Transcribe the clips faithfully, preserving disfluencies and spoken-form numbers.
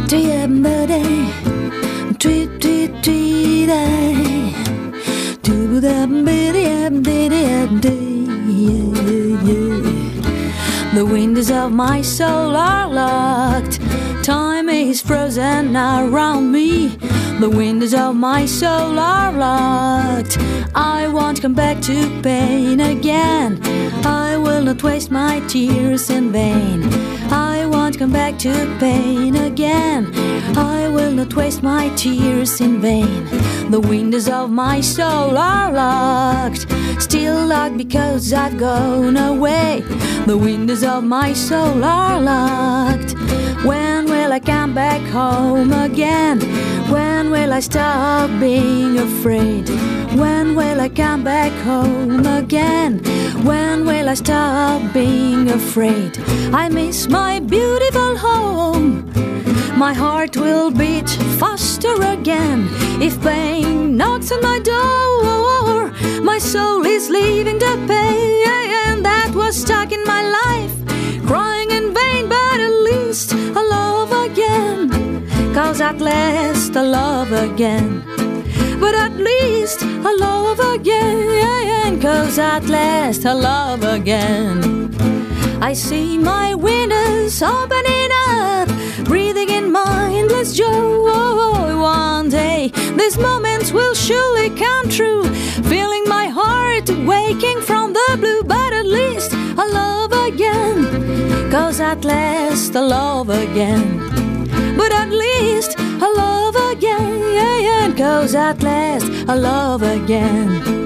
The windows of my soul are locked. Time is frozen around me. The windows of my soul are locked. I won't come back to pain again. I will not waste my tears in vain. I won't come back to pain again. I will not waste my tears in vain. The windows of my soul are locked. Still locked because I've gone away. The windows of my soul are locked. When will I come back home again? When will I stop being afraid? When will I come back home again? When will I stop being afraid? I miss my beautiful home. My heart will beat faster again. If pain knocks on my door, my soul is leaving the pain that was stuck in my life, crying in vain, but at least I love again. Cause at last I love again. But at least I love again. Cause at last I love again. I see my windows opening up, breathing in mindless joy. One day these moments will surely come true, feeling my heart waking from the blue. But at least I love again. Cause at last I love again. But at least I love again. Cause at last I love again.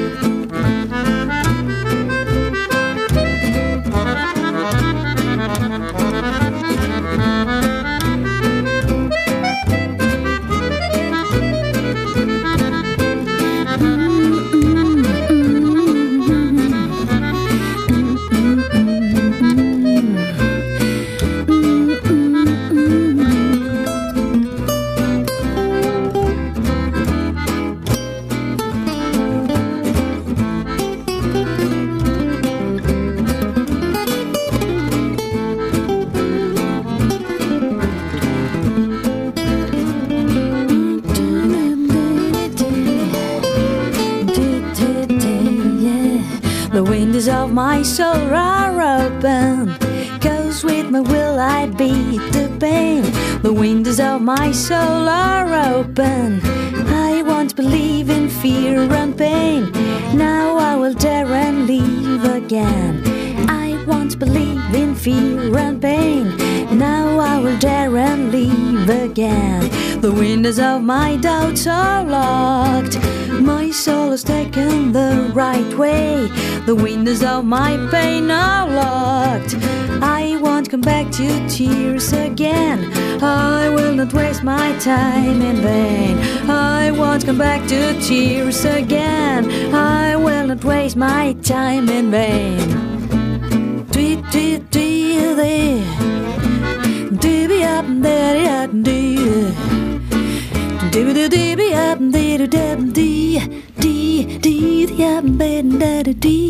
The windows of my soul are open, cause with my will I beat the pain. The windows of my soul are open. I won't believe in fear and pain. Now I will dare and leave again. I won't believe in fear and pain. Now I will dare and leave again. The windows of my doubts are locked. My soul has taken the right way. The windows of my pain are locked. I won't come back to tears again. I will not waste my time in vain. I won't come back to tears again. I will not waste my time in vain. Tweet, tweet, tweet, there. Dibby up, there, dee. Dibby, dibby up, there, dee, dee, dee, dee, dee, dee.